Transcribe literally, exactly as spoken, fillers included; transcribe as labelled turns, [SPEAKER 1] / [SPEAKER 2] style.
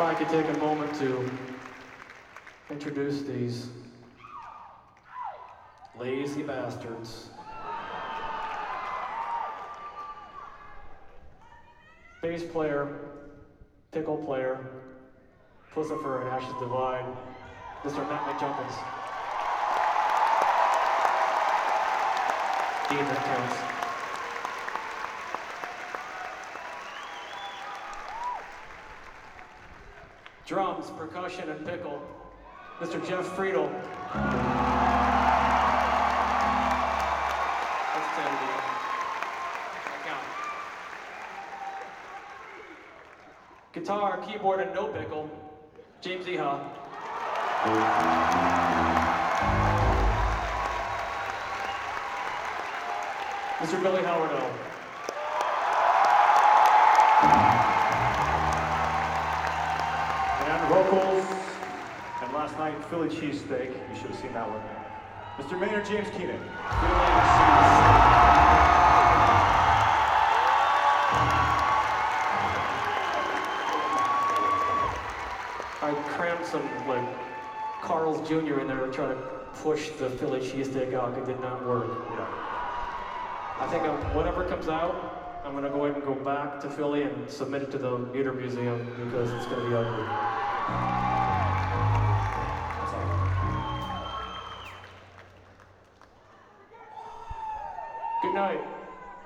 [SPEAKER 1] I could take a moment to introduce these lazy bastards. Bass player, pickle player, Pussifer and Ashes Divide, Mister Matt McJunkins. Dean, that counts. Drums, percussion, and pickle, Mister Jeff Friedel. That's ten, Dean. That counts. Guitar, keyboard, and no pickle, James Eha. Mister Billy Howardo.
[SPEAKER 2] And vocals, and last night, Philly cheesesteak. You should have seen that one. Mister Maynard James Keenan.
[SPEAKER 1] I crammed some like Carl's Junior in there to try to push the Philly cheesesteak out. It did not work.
[SPEAKER 2] Yeah.
[SPEAKER 1] I think I'm, whatever comes out, I'm gonna go ahead and go back to Philly and submit it to the Theater Museum because it's gonna be ugly. That's all. Good night.